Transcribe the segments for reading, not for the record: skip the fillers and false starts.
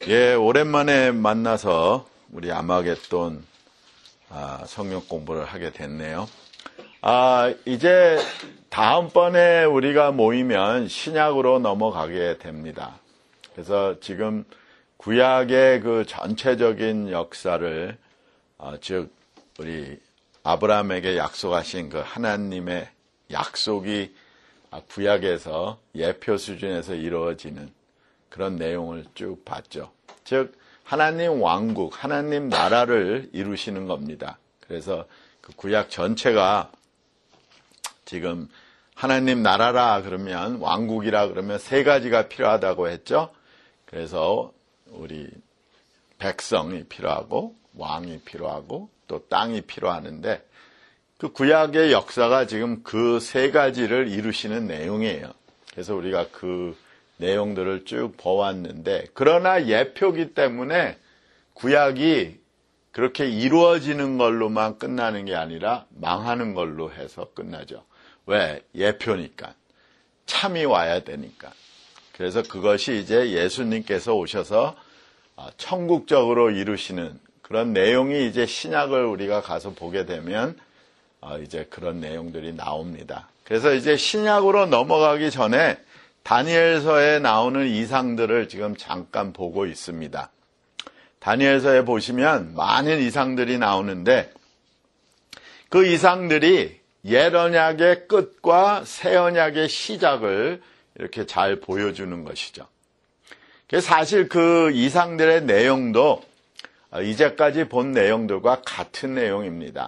예, 오랜만에 만나서 우리 아마겟돈 성경 공부를 하게 됐네요. 이제 다음번에 우리가 모이면 신약으로 넘어가게 됩니다. 그래서 지금 구약의 그 전체적인 역사를 즉 우리 아브라함에게 약속하신 그 하나님의 약속이 구약에서 예표 수준에서 이루어지는 그런 내용을 쭉 봤죠. 즉 하나님 왕국, 하나님 나라를 이루시는 겁니다. 그래서 그 구약 전체가 지금 하나님 나라라 그러면 왕국이라 그러면 세 가지가 필요하다고 했죠. 그래서 우리 백성이 필요하고 왕이 필요하고 또 땅이 필요하는데 그 구약의 역사가 지금 그 세 가지를 이루시는 내용이에요. 그래서 우리가 그 내용들을 쭉 보았는데 그러나 예표기 때문에 구약이 그렇게 이루어지는 걸로만 끝나는 게 아니라 망하는 걸로 해서 끝나죠. 왜? 예표니까. 참이 와야 되니까. 그래서 그것이 이제 예수님께서 오셔서 천국적으로 이루시는 그런 내용이 이제 신약을 우리가 가서 보게 되면 이제 그런 내용들이 나옵니다. 그래서 이제 신약으로 넘어가기 전에 다니엘서에 나오는 이상들을 지금 잠깐 보고 있습니다. 다니엘서에 보시면 많은 이상들이 나오는데 그 이상들이 옛 언약의 끝과 새 언약의 시작을 이렇게 잘 보여주는 것이죠. 사실 그 이상들의 내용도 이제까지 본 내용들과 같은 내용입니다.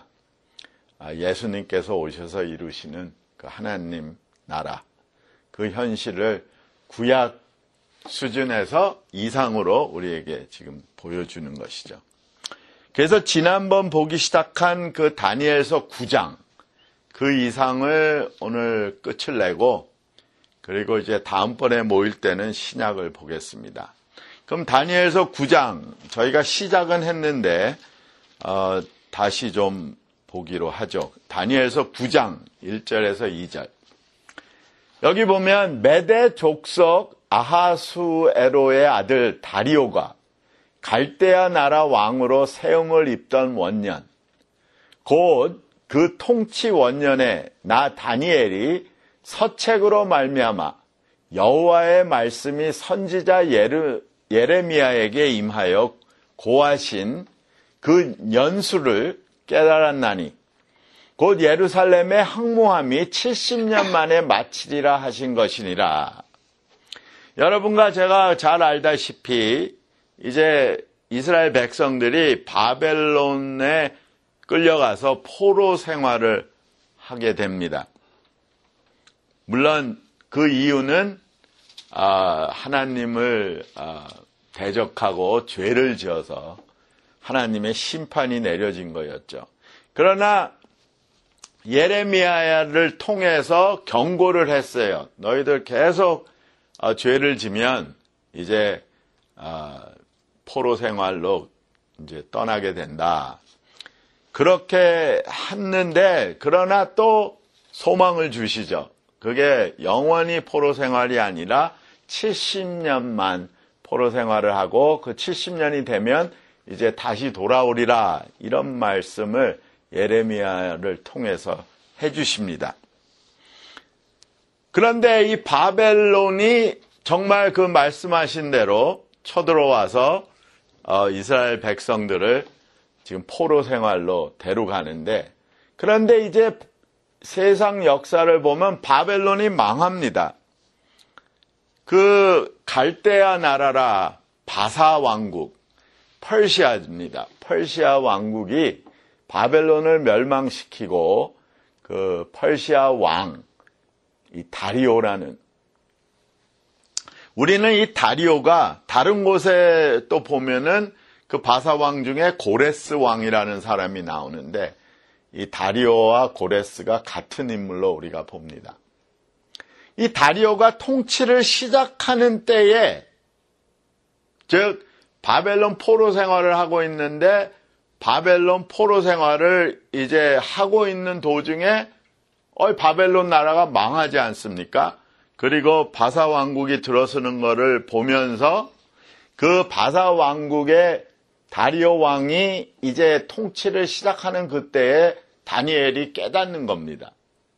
예수님께서 오셔서 이루시는 그 하나님 나라, 그 현실을 구약 수준에서 이상으로 우리에게 지금 보여주는 것이죠. 그래서 지난번 보기 시작한 그 다니엘서 9장, 그 이상을 오늘 끝을 내고 그리고 이제 다음번에 모일 때는 신약을 보겠습니다. 그럼 다니엘서 9장 저희가 시작은 했는데 다시 좀 보기로 하죠. 다니엘서 9장 1절에서 2절. 여기 보면 메대 족속 아하수에로의 아들 다리오가 갈대아 나라 왕으로 세움을 입던 원년 곧 그 통치 원년에 나 다니엘이 서책으로 말미암아 여호와의 말씀이 선지자 예레미야에게 임하여 고하신 그 연수를 깨달았나니 곧 예루살렘의 항모함이 70년 만에 마치리라 하신 것이니라. 여러분과 제가 잘 알다시피 이제 이스라엘 백성들이 바벨론에 끌려가서 포로 생활을 하게 됩니다. 물론 그 이유는 하나님을 대적하고 죄를 지어서 하나님의 심판이 내려진 거였죠. 그러나 예레미야를 통해서 경고를 했어요. 너희들 계속 죄를 지면 이제 포로 생활로 이제 떠나게 된다. 그렇게 했는데 그러나 또 소망을 주시죠. 그게 영원히 포로 생활이 아니라 70년만 포로 생활을 하고 그 70년이 되면 이제 다시 돌아오리라 이런 말씀을 예레미야를 통해서 해주십니다. 그런데 이 바벨론이 정말 그 말씀하신 대로 쳐들어와서 이스라엘 백성들을 지금 포로 생활로 데려가는데 그런데 이제 세상 역사를 보면 바벨론이 망합니다. 그 갈대아 나라라 바사 왕국, 퍼시아입니다. 퍼시아 왕국이 바벨론을 멸망시키고 그 퍼시아 왕, 이 다리오라는 우리는 이 다리오가 다른 곳에 또 보면은 그 바사 왕 중에 고레스 왕이라는 사람이 나오는데 이 다리오와 고레스가 같은 인물로 우리가 봅니다. 이 다리오가 통치를 시작하는 때에 즉 바벨론 포로 생활을 하고 있는데 바벨론 포로 생활을 이제 하고 있는 도중에 바벨론 나라가 망하지 않습니까? 그리고 바사 왕국이 들어서는 것을 보면서 그 바사 왕국의 다리오 왕이 이제 통치를 시작하는 그때에 다니엘이 깨닫는 겁니다.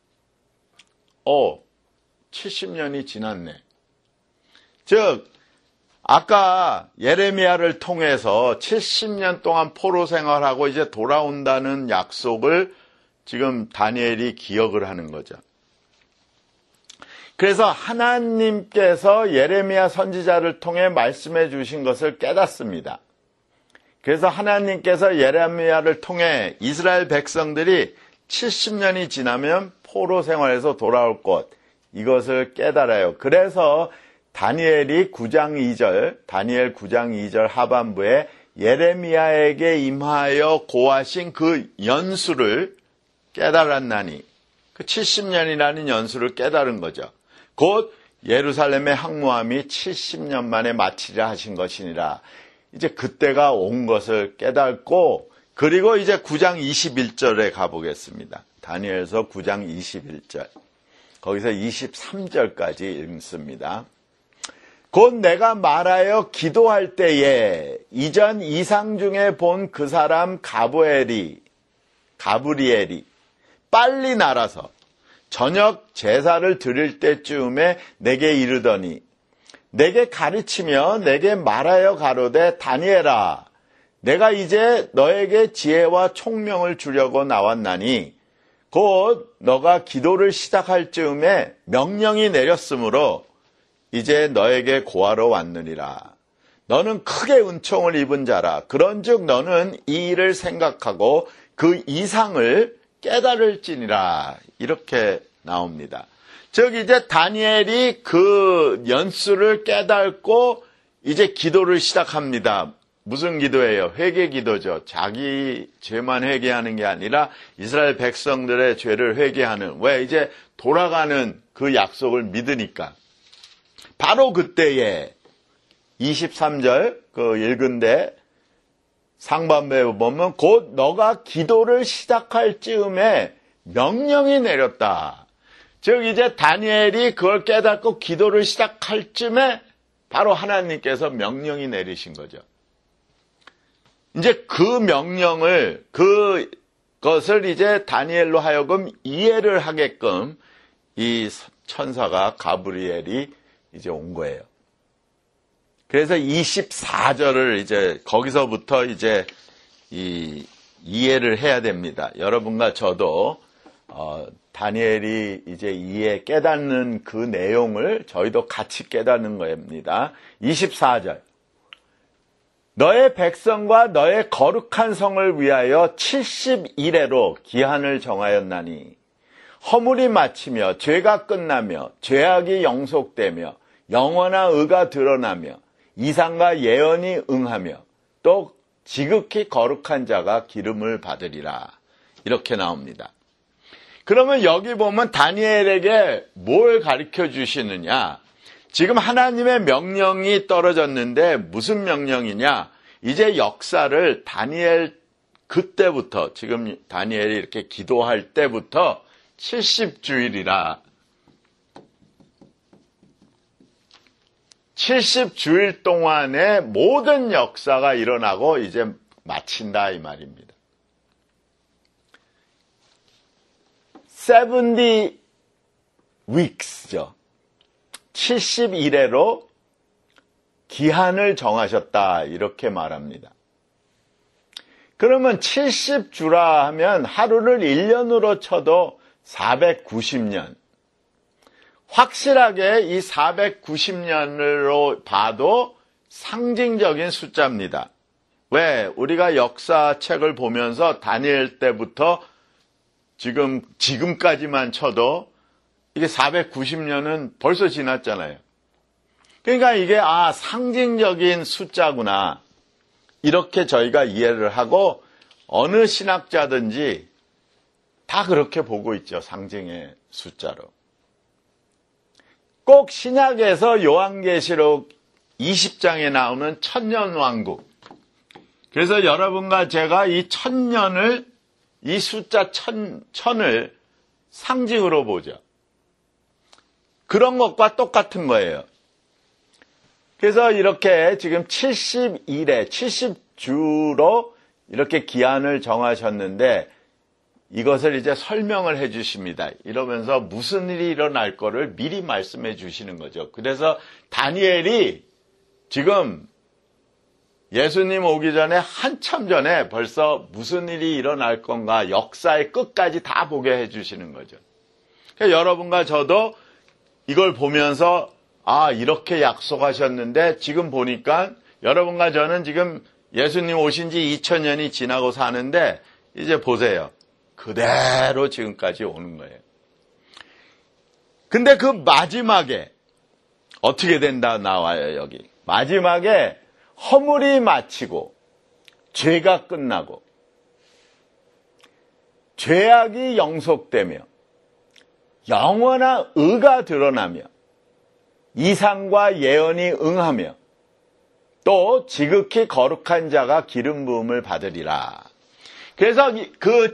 70년이 지났네. 즉 아까 예레미야를 통해서 70년 동안 포로 생활하고 이제 돌아온다는 약속을 지금 다니엘이 기억을 하는 거죠. 그래서 하나님께서 예레미야 선지자를 통해 말씀해 주신 것을 깨닫습니다. 그래서 하나님께서 예레미야를 통해 이스라엘 백성들이 70년이 지나면 포로 생활에서 돌아올 것, 이것을 깨달아요. 그래서 다니엘 9장 2절 하반부에 예레미야에게 임하여 고하신 그 연수를 깨달았나니, 그 70년이라는 연수를 깨달은 거죠. 곧 예루살렘의 항모함이 70년 만에 마치려 하신 것이니라. 이제 그때가 온 것을 깨닫고, 그리고 이제 9장 21절에 가보겠습니다. 다니엘서 9장 21절. 거기서 23절까지 읽습니다. 곧 내가 말하여 기도할 때에 이전 이상 중에 본 그 사람 가브리엘이 빨리 날아서 저녁 제사를 드릴 때쯤에 내게 이르더니 내게 가르치며 내게 말하여 가로되 다니엘아 내가 이제 너에게 지혜와 총명을 주려고 나왔나니 곧 너가 기도를 시작할 즈음에 명령이 내렸으므로 이제 너에게 고하러 왔느니라. 너는 크게 은총을 입은 자라. 그런즉 너는 이 일을 생각하고 그 이상을 깨달을지니라. 이렇게 나옵니다. 즉 이제 다니엘이 그 연수를 깨닫고 이제 기도를 시작합니다. 무슨 기도예요? 회개 기도죠. 자기 죄만 회개하는 게 아니라 이스라엘 백성들의 죄를 회개하는, 왜 이제 돌아가는 그 약속을 믿으니까. 바로 그때에 23절 그 읽은데 상반부에 보면 곧 너가 기도를 시작할 즈음에 명령이 내렸다. 즉 이제 다니엘이 그걸 깨닫고 기도를 시작할 즈음에 바로 하나님께서 명령이 내리신 거죠. 이제 그 명령을, 그것을 이제 다니엘로 하여금 이해를 하게끔 이 천사가 가브리엘이 이제 온 거예요. 그래서 24절을 이제 거기서부터 이제 이해를 해야 됩니다. 여러분과 저도 다니엘이 이제 깨닫는 그 내용을 저희도 같이 깨닫는 겁니다. 24절. 너의 백성과 너의 거룩한 성을 위하여 70일에로 기한을 정하였나니 허물이 마치며 죄가 끝나며 죄악이 영속되며 영원한 의가 드러나며 이상과 예언이 응하며 또 지극히 거룩한 자가 기름을 받으리라. 이렇게 나옵니다. 그러면 여기 보면 다니엘에게 뭘 가르쳐 주시느냐? 지금 하나님의 명령이 떨어졌는데 무슨 명령이냐? 이제 역사를 다니엘 그때부터, 지금 다니엘이 이렇게 기도할 때부터 70주일이라 70주일 동안의 모든 역사가 일어나고 이제 마친다 이 말입니다. 70 weeks죠. 70일에로 기한을 정하셨다 이렇게 말합니다. 그러면 70주라 하면 하루를 1년으로 쳐도 490년. 확실하게 이 490년으로 봐도 상징적인 숫자입니다. 왜? 우리가 역사책을 보면서 다니엘 때부터 지금까지만 쳐도 이게 490년은 벌써 지났잖아요. 그러니까 이게 상징적인 숫자구나. 이렇게 저희가 이해를 하고 어느 신학자든지 다 그렇게 보고 있죠. 상징의 숫자로. 꼭 신약에서 요한계시록 20장에 나오는 천년왕국. 그래서 여러분과 제가 이 천년을, 이 숫자 천을 상징으로 보죠. 그런 것과 똑같은 거예요. 그래서 이렇게 지금 70일에 70주로 이렇게 기한을 정하셨는데 이것을 이제 설명을 해 주십니다. 이러면서 무슨 일이 일어날 거를 미리 말씀해 주시는 거죠. 그래서 다니엘이 지금 예수님 오기 전에 한참 전에 벌써 무슨 일이 일어날 건가 역사의 끝까지 다 보게 해 주시는 거죠. 그러니까 여러분과 저도 이걸 보면서 이렇게 약속하셨는데 지금 보니까 여러분과 저는 지금 예수님 오신 지 2000년이 지나고 사는데 이제 보세요. 그대로 지금까지 오는 거예요. 근데 그 마지막에 어떻게 된다 나와요, 여기. 마지막에 허물이 마치고 죄가 끝나고 죄악이 영속되며 영원한 의가 드러나며 이상과 예언이 응하며 또 지극히 거룩한 자가 기름 부음을 받으리라. 그래서 그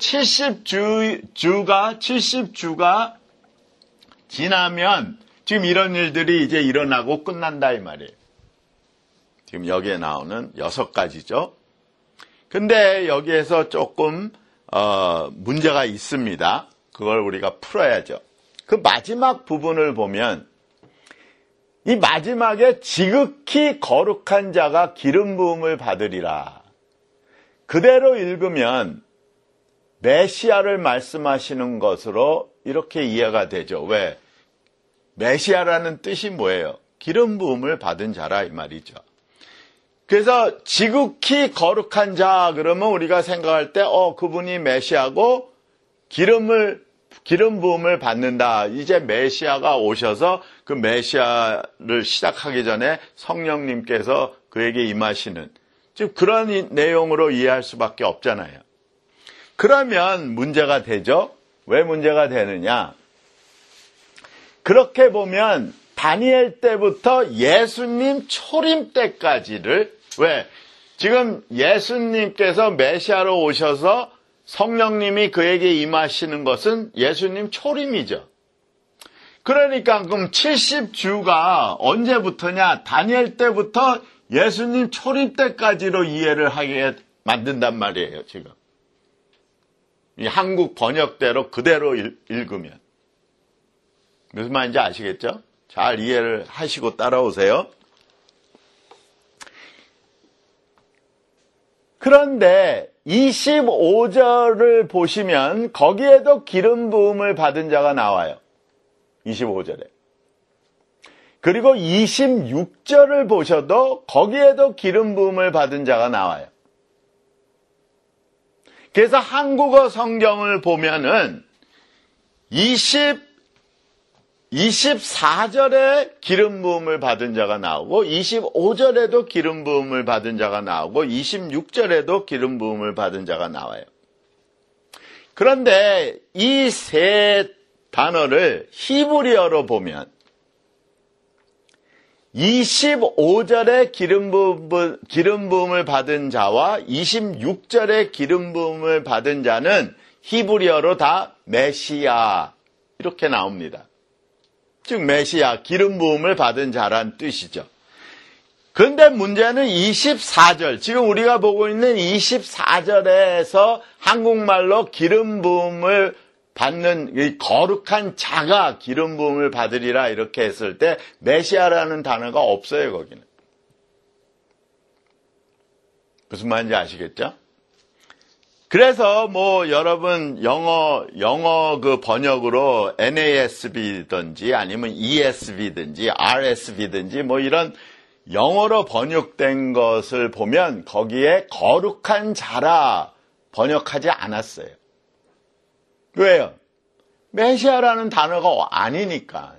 70주가 지나면 지금 이런 일들이 이제 일어나고 끝난다 이 말이에요. 지금 여기에 나오는 6가지죠. 근데 여기에서 조금 문제가 있습니다. 그걸 우리가 풀어야죠. 그 마지막 부분을 보면 이 마지막에 지극히 거룩한 자가 기름 부음을 받으리라. 그대로 읽으면 메시아를 말씀하시는 것으로 이렇게 이해가 되죠. 왜? 메시아라는 뜻이 뭐예요? 기름 부음을 받은 자라 이 말이죠. 그래서 지극히 거룩한 자 그러면 우리가 생각할 때 그분이 메시아고 기름 부음을 받는다. 이제 메시아가 오셔서 그 메시아를 시작하기 전에 성령님께서 그에게 임하시는 즉 그런 내용으로 이해할 수밖에 없잖아요. 그러면 문제가 되죠. 왜 문제가 되느냐? 그렇게 보면 다니엘 때부터 예수님 초림 때까지를 왜? 지금 예수님께서 메시아로 오셔서 성령님이 그에게 임하시는 것은 예수님 초림이죠. 그러니까 그럼 70주가 언제부터냐? 다니엘 때부터 예수님 초림 때까지로 이해를 하게 만든단 말이에요, 지금. 이 한국 번역대로 그대로 읽으면. 무슨 말인지 아시겠죠? 잘 이해를 하시고 따라오세요. 그런데 25절을 보시면 거기에도 기름 부음을 받은 자가 나와요. 25절에. 그리고 26절을 보셔도 거기에도 기름 부음을 받은 자가 나와요. 그래서 한국어 성경을 보면은 24절에 기름 부음을 받은 자가 나오고 25절에도 기름 부음을 받은 자가 나오고 26절에도 기름 부음을 받은 자가 나와요. 그런데 이 세 단어를 히브리어로 보면 25절에 기름 부음을 받은 자와 26절에 기름 부음을 받은 자는 히브리어로 다 메시아 이렇게 나옵니다. 즉 메시아, 기름 부음을 받은 자란 뜻이죠. 그런데 문제는 24절, 지금 우리가 보고 있는 24절에서 한국말로 기름 부음을 받는 이 거룩한 자가 기름 부음을 받으리라 이렇게 했을 때 메시아라는 단어가 없어요, 거기는. 무슨 말인지 아시겠죠? 그래서 여러분 영어 그 번역으로 NASB든지 아니면 ESV든지 RSV든지 이런 영어로 번역된 것을 보면 거기에 거룩한 자라 번역하지 않았어요. 왜요? 메시아라는 단어가 아니니까.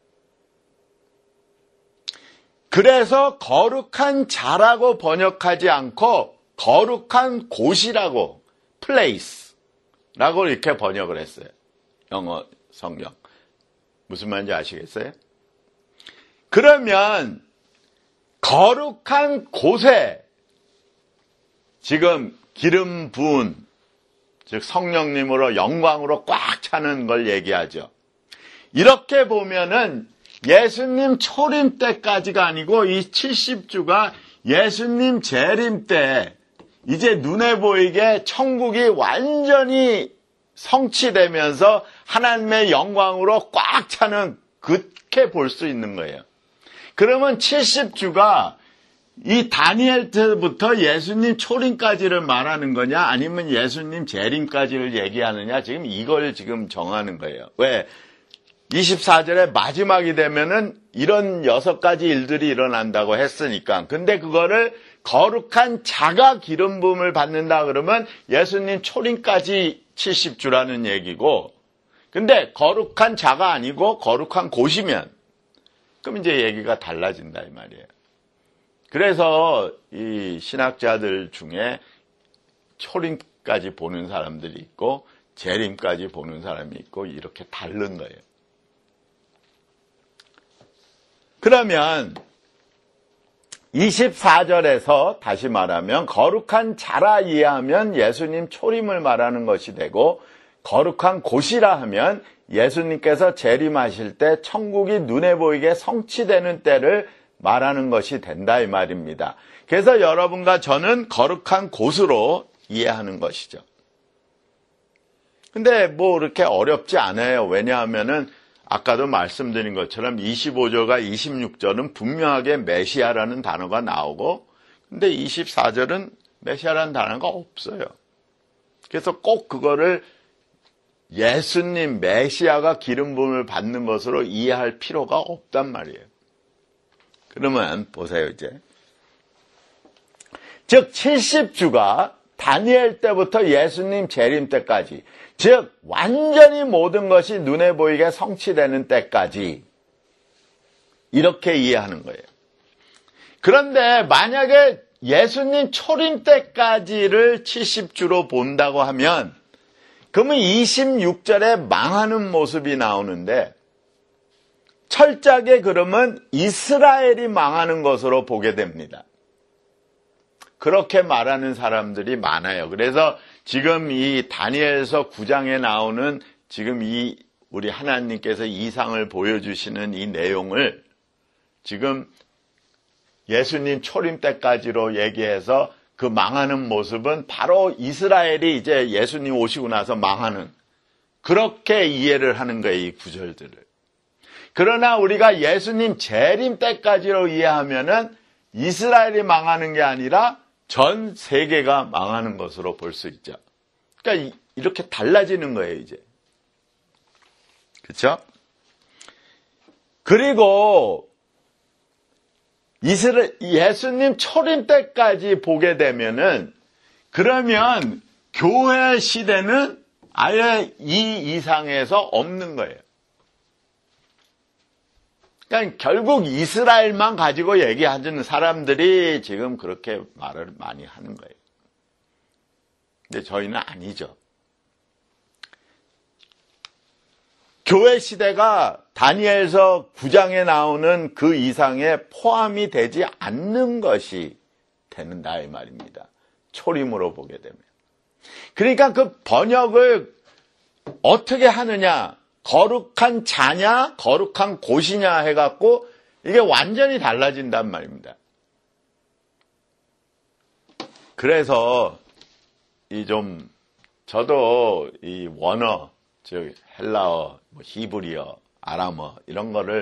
그래서 거룩한 자라고 번역하지 않고 거룩한 곳이라고 place라고 이렇게 번역을 했어요. 영어 성경. 무슨 말인지 아시겠어요? 그러면 거룩한 곳에 지금 기름 부은 즉 성령님으로 영광으로 꽉 차는 걸 얘기하죠. 이렇게 보면은 예수님 초림 때까지가 아니고 이 70주가 예수님 재림 때 이제 눈에 보이게 천국이 완전히 성취되면서 하나님의 영광으로 꽉 차는 그렇게 볼 수 있는 거예요. 그러면 70주가 이 다니엘 때부터 예수님 초림까지를 말하는 거냐 아니면 예수님 재림까지를 얘기하느냐 지금 이걸 지금 정하는 거예요. 왜? 24절에 마지막이 되면은 이런 6가지 일들이 일어난다고 했으니까. 근데 그거를 거룩한 자가 기름 부음을 받는다 그러면 예수님 초림까지 70주라는 얘기고, 근데 거룩한 자가 아니고 거룩한 곳이면 그럼 이제 얘기가 달라진다 이 말이에요. 그래서 이 신학자들 중에 초림까지 보는 사람들이 있고 재림까지 보는 사람이 있고 이렇게 다른 거예요. 그러면 24절에서 다시 말하면 거룩한 자라 이해하면 예수님 초림을 말하는 것이 되고, 거룩한 곳이라 하면 예수님께서 재림하실 때 천국이 눈에 보이게 성취되는 때를 말하는 것이 된다 이 말입니다. 그래서 여러분과 저는 거룩한 곳으로 이해하는 것이죠. 근데 뭐 그렇게 어렵지 않아요. 왜냐하면은 아까도 말씀드린 것처럼 25절과 26절은 분명하게 메시아라는 단어가 나오고, 근데 24절은 메시아라는 단어가 없어요. 그래서 꼭 그거를 예수님 메시아가 기름 부음을 받는 것으로 이해할 필요가 없단 말이에요. 그러면 보세요 이제. 즉 70주가 다니엘 때부터 예수님 재림 때까지, 즉 완전히 모든 것이 눈에 보이게 성취되는 때까지 이렇게 이해하는 거예요. 그런데 만약에 예수님 초림 때까지를 70주로 본다고 하면 그러면 26절에 망하는 모습이 나오는데, 철저하게 그러면 이스라엘이 망하는 것으로 보게 됩니다. 그렇게 말하는 사람들이 많아요. 그래서 지금 이 다니엘서 9장에 나오는 지금 이 우리 하나님께서 이상을 보여주시는 이 내용을 지금 예수님 초림 때까지로 얘기해서 그 망하는 모습은 바로 이스라엘이 이제 예수님 오시고 나서 망하는, 그렇게 이해를 하는 거예요, 이 구절들을. 그러나 우리가 예수님 재림 때까지로 이해하면은 이스라엘이 망하는 게 아니라 전 세계가 망하는 것으로 볼 수 있죠. 그러니까 이렇게 달라지는 거예요, 이제. 그렇죠? 그리고 예수님 초림 때까지 보게 되면은, 그러면 교회 시대는 아예 이 이상에서 없는 거예요. 그러니까 결국 이스라엘만 가지고 얘기하는 사람들이 지금 그렇게 말을 많이 하는 거예요. 근데 저희는 아니죠. 교회 시대가 다니엘서 9장에 나오는 그 이상에 포함이 되지 않는 것이 되는다 이 말입니다. 초림으로 보게 되면. 그러니까 그 번역을 어떻게 하느냐, 거룩한 자냐 거룩한 곳이냐 해갖고 이게 완전히 달라진단 말입니다. 그래서 저도 이 원어, 즉 헬라어, 히브리어, 아람어 이런 거를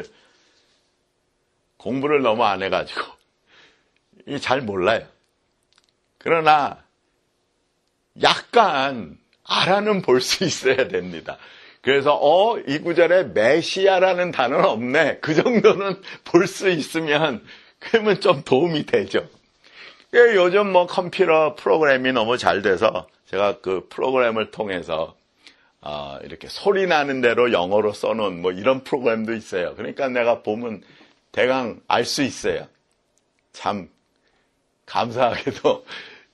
공부를 너무 안 해가지고 이게 잘 몰라요. 그러나 약간 알아는 볼 수 있어야 됩니다. 그래서 이 구절에 메시아라는 단어는 없네, 그 정도는 볼 수 있으면 그러면 좀 도움이 되죠. 요즘 컴퓨터 프로그램이 너무 잘 돼서 제가 그 프로그램을 통해서 이렇게 소리 나는 대로 영어로 써놓은 이런 프로그램도 있어요. 그러니까 내가 보면 대강 알 수 있어요. 참 감사하게도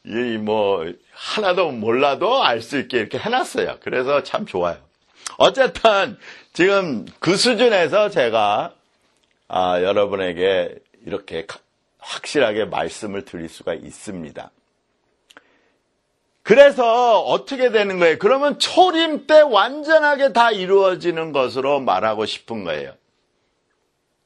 하나도 몰라도 알 수 있게 이렇게 해놨어요. 그래서 참 좋아요. 어쨌든 지금 그 수준에서 제가 여러분에게 이렇게 확실하게 말씀을 드릴 수가 있습니다. 그래서 어떻게 되는 거예요? 그러면 초림 때 완전하게 다 이루어지는 것으로 말하고 싶은 거예요.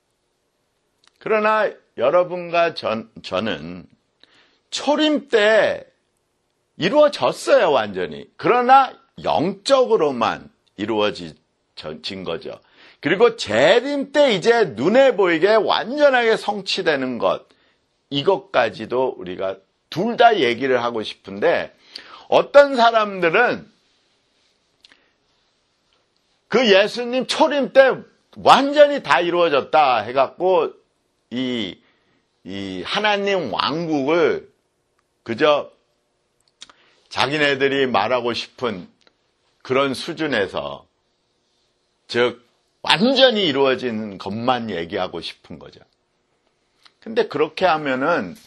그러나 여러분과 저는 초림 때 이루어졌어요, 완전히. 그러나 영적으로만 이루어진 거죠. 그리고 재림 때 이제 눈에 보이게 완전하게 성취되는 것, 이것까지도 우리가 둘 다 얘기를 하고 싶은데, 어떤 사람들은 그 예수님 초림 때 완전히 다 이루어졌다 해갖고 이 하나님 왕국을 그저 자기네들이 말하고 싶은 그런 수준에서, 즉 완전히 이루어진 것만 얘기하고 싶은 거죠. 근데 그렇게 하면은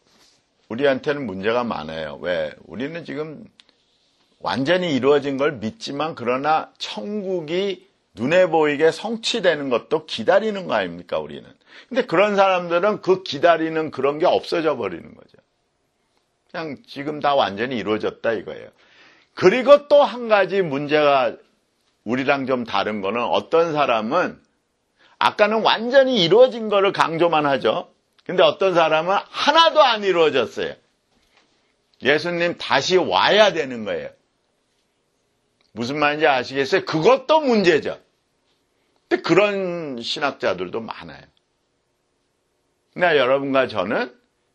우리한테는 문제가 많아요. 왜? 우리는 지금 완전히 이루어진 걸 믿지만, 그러나 천국이 눈에 보이게 성취되는 것도 기다리는 거 아닙니까, 우리는? 근데 그런 사람들은 그 기다리는 그런 게 없어져 버리는 거죠. 그냥 지금 다 완전히 이루어졌다 이거예요. 그리고 또 한 가지 문제가 우리랑 좀 다른 거는, 어떤 사람은 아까는 완전히 이루어진 거를 강조만 하죠. 근데 어떤 사람은 하나도 안 이루어졌어요. 예수님 다시 와야 되는 거예요. 무슨 말인지 아시겠어요? 그것도 문제죠. 근데 그런 신학자들도 많아요. 그러니까 여러분과 저는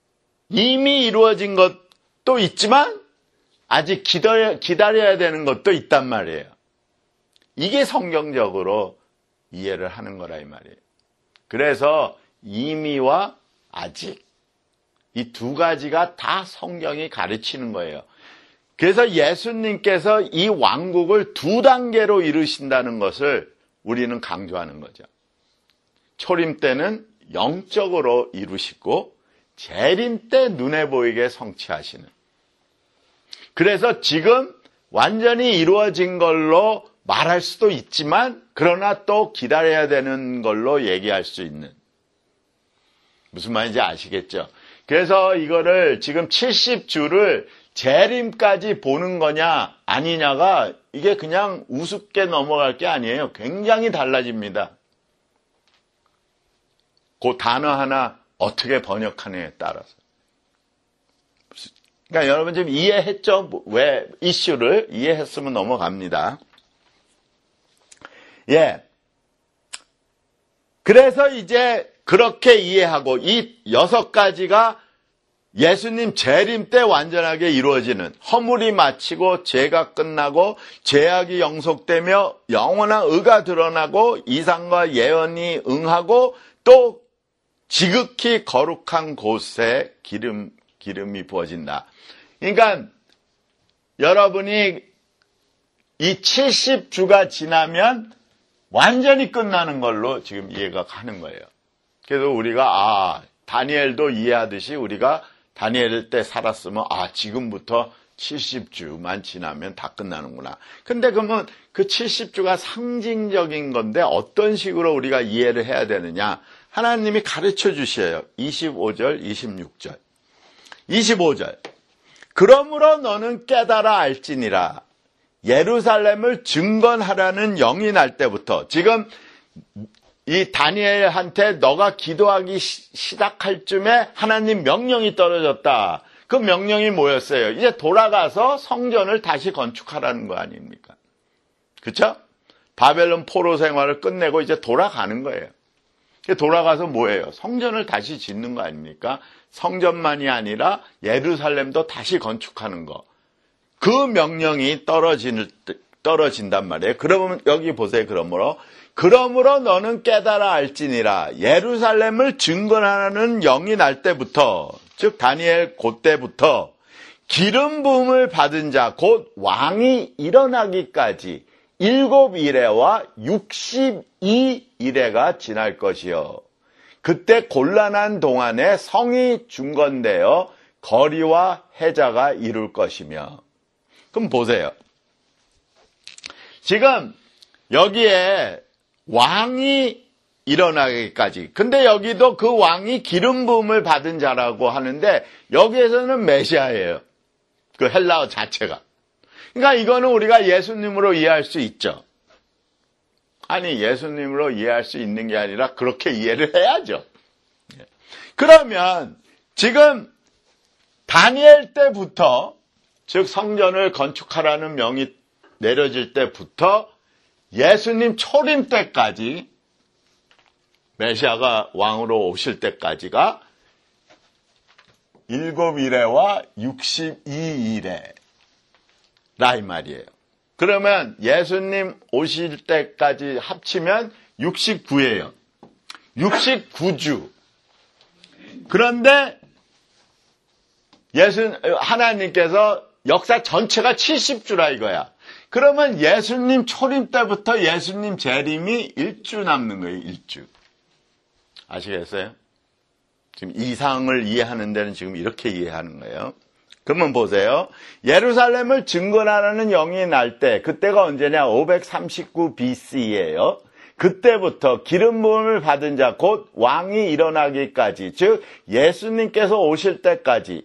이미 이루어진 것도 있지만 아직 기다려야 되는 것도 있단 말이에요. 이게 성경적으로 이해를 하는 거라 이 말이에요. 그래서 이미와 아직, 이 두 가지가 다 성경이 가르치는 거예요. 그래서 예수님께서 이 왕국을 두 단계로 이루신다는 것을 우리는 강조하는 거죠. 초림 때는 영적으로 이루시고 재림 때 눈에 보이게 성취하시는. 그래서 지금 완전히 이루어진 걸로 말할 수도 있지만, 그러나 또 기다려야 되는 걸로 얘기할 수 있는. 무슨 말인지 아시겠죠? 그래서 이거를 지금 70주를 재림까지 보는 거냐 아니냐가, 이게 그냥 우습게 넘어갈 게 아니에요. 굉장히 달라집니다. 그 단어 하나 어떻게 번역하느냐에 따라서. 그러니까 여러분 지금 이해했죠? 왜 이슈를 이해했으면 넘어갑니다. 예. 그래서 이제 그렇게 이해하고, 이 6가지가 예수님 재림 때 완전하게 이루어지는, 허물이 마치고 죄가 끝나고 죄악이 영속되며 영원한 의가 드러나고 이상과 예언이 응하고, 또 지극히 거룩한 곳에 기름이 부어진다. 그러니까 여러분이 이 70주가 지나면 완전히 끝나는 걸로 지금 이해가 가는 거예요. 그래서 우리가 다니엘도 이해하듯이, 우리가 다니엘 때 살았으면 지금부터 70주만 지나면 다 끝나는구나. 근데 그러면 그 70주가 상징적인 건데 어떤 식으로 우리가 이해를 해야 되느냐? 하나님이 가르쳐 주셔요. 25절, 26절. 25절. 그러므로 너는 깨달아 알지니라. 예루살렘을 증건하라는 영이 날 때부터. 지금 이 다니엘한테 너가 기도하기 시작할 쯤에 하나님 명령이 떨어졌다. 그 명령이 뭐였어요? 이제 돌아가서 성전을 다시 건축하라는 거 아닙니까? 그렇죠? 바벨론 포로 생활을 끝내고 이제 돌아가는 거예요. 돌아가서 뭐예요? 성전을 다시 짓는 거 아닙니까? 성전만이 아니라 예루살렘도 다시 건축하는 거. 그 명령이 떨어진단 말이에요. 그러면 여기 보세요. 그러므로 너는 깨달아 알지니라. 예루살렘을 증거하는 영이 날 때부터, 즉 다니엘 그때부터 기름 부음을 받은 자, 곧 왕이 일어나기까지 7이레와 62이레가 지날 것이요. 그때 곤란한 동안에 성이 중건되어 거리와 해자가 이룰 것이며. 그럼 보세요. 지금 여기에 왕이 일어나기까지. 근데 여기도 그 왕이 기름 부음을 받은 자라고 하는데, 여기에서는 메시아예요. 그 헬라어 자체가. 그러니까 이거는 우리가 예수님으로 이해할 수 있죠. 아니, 예수님으로 이해할 수 있는 게 아니라 그렇게 이해를 해야죠. 그러면 지금 다니엘 때부터, 즉 성전을 건축하라는 명이 내려질 때부터 예수님 초림 때까지, 메시아가 왕으로 오실 때까지가 7일에와 62일에라 이 말이에요. 그러면 예수님 오실 때까지 합치면 69예요. 69주. 그런데 하나님께서 역사 전체가 70주라 이거야. 그러면 예수님 초림 때부터 예수님 재림이 1주 남는 거예요. 1주. 아시겠어요? 지금 이상을 이해하는 데는 지금 이렇게 이해하는 거예요. 그러면 보세요. 예루살렘을 증건하라는 영이 날 때, 그때가 언제냐? 539 BC예요. 그때부터 기름 부음을 받은 자, 곧 왕이 일어나기까지, 즉 예수님께서 오실 때까지.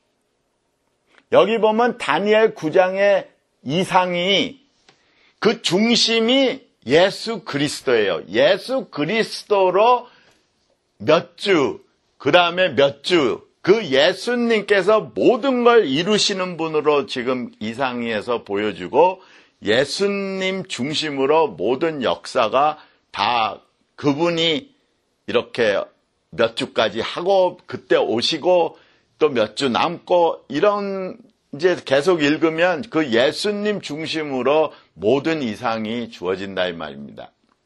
여기 보면 다니엘 9장의 이상이, 그 중심이 예수 그리스도예요. 예수 그리스도로 몇 주, 그 다음에 몇 주, 그 예수님께서 모든 걸 이루시는 분으로 지금 이상희에서 보여주고, 예수님 중심으로 모든 역사가 다 그분이 이렇게 몇 주까지 하고, 그때 오시고, 또 몇 주 남고, 이런 이제 계속 읽으면 그 예수님 중심으로 모든 이상이 주어진다 이 말입니다.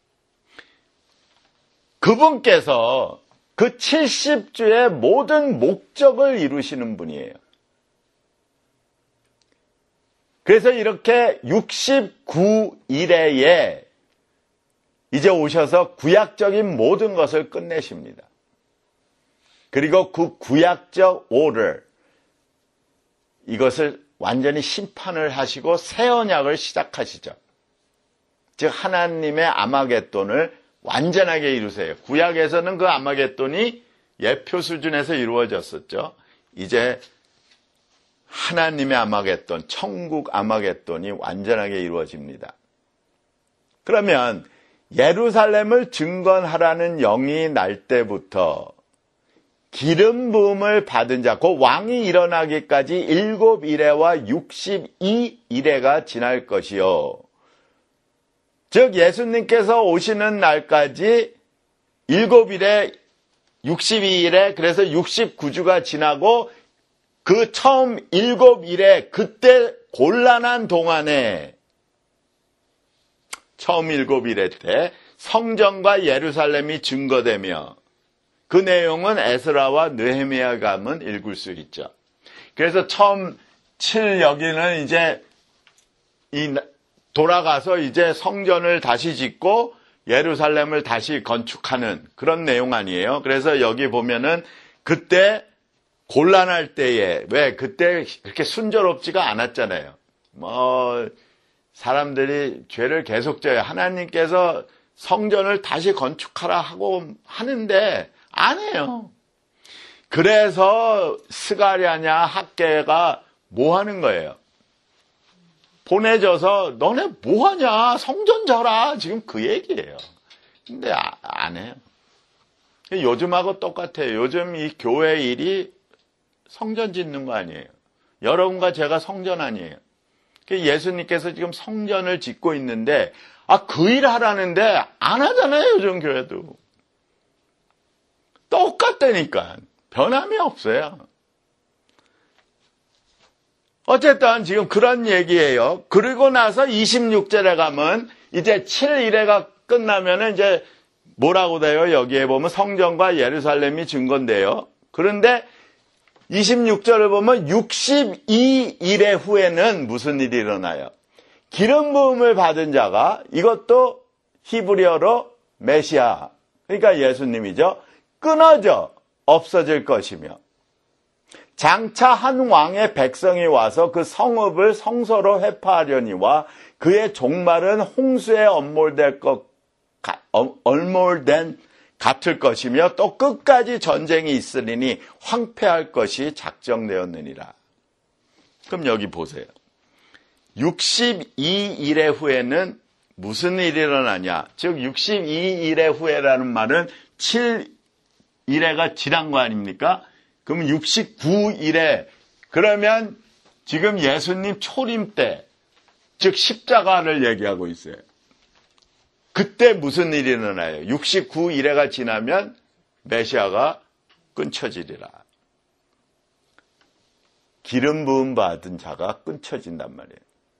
그분께서 그 70주의 모든 목적을 이루시는 분이에요. 그래서 이렇게 69일에 이제 오셔서 구약적인 모든 것을 끝내십니다. 그리고 그 구약적 order, 이것을 완전히 심판을 하시고 새 언약을 시작하시죠. 즉 하나님의 아마겟돈을 완전하게 이루세요. 구약에서는 그 아마겟돈이 예표 수준에서 이루어졌었죠. 이제 하나님의 아마겟돈, 천국 아마겟돈이 완전하게 이루어집니다. 그러면 예루살렘을 증건하라는 영이 날 때부터 기름 부음을 받은 자, 그 왕이 일어나기까지 7일에와 62일에가 지날 것이요. 즉 예수님께서 오시는 날까지 7일에 62일에 그래서 69주가 지나고 그 처음 7일에 그때 곤란한 동안에 처음 7일에 때 성전과 예루살렘이 증거되며 그 내용은 에스라와 느헤미야 가면 읽을 수 있죠. 그래서 처음 7 여기는 이제 돌아가서 이제 성전을 다시 짓고 예루살렘을 다시 건축하는 그런 내용 아니에요. 그래서 여기 보면은 그때 곤란할 때에, 왜 그때 그렇게 순조롭지가 않았잖아요. 사람들이 죄를 계속 져요. 하나님께서 성전을 다시 건축하라 하고 하는데 안 해요. 그래서 스가랴냐 학개가 뭐 하는 거예요? 보내줘서 너네 뭐 하냐? 성전 져라. 지금 그 얘기예요. 근데 안 해요. 요즘하고 똑같아요. 요즘 이 교회 일이 성전 짓는 거 아니에요. 여러분과 제가 성전 아니에요. 예수님께서 지금 성전을 짓고 있는데 그 일 하라는데 안 하잖아요. 요즘 교회도. 똑같다니까. 변함이 없어요. 어쨌든 지금 그런 얘기예요. 그리고 나서 26절에 가면 이제 7일에가 끝나면은 이제 뭐라고 돼요? 여기에 보면 성전과 예루살렘이 증거인데요. 그런데 26절을 보면 62일의 후에는 무슨 일이 일어나요? 기름 부음을 받은 자가, 이것도 히브리어로 메시아, 그러니까 예수님이죠. 끊어져 없어질 것이며, 장차 한 왕의 백성이 와서 그 성읍을 성소로 회파하려니와 그의 종말은 홍수에 얼몰된 같을 것이며 또 끝까지 전쟁이 있으리니 황폐할 것이 작정되었느니라. 그럼 여기 보세요. 62일의 후에는 무슨 일이 일어나냐? 즉 62일의 후에라는 말은 69일에가 지난 거 아닙니까? 그럼 69일에, 그러면 지금 예수님 초림 때, 즉 십자가를 얘기하고 있어요. 그때 무슨 일이 일어나요? 69일에가 지나면 메시아가 끊쳐지리라. 기름 부음 받은 자가 끊쳐진단 말이에요.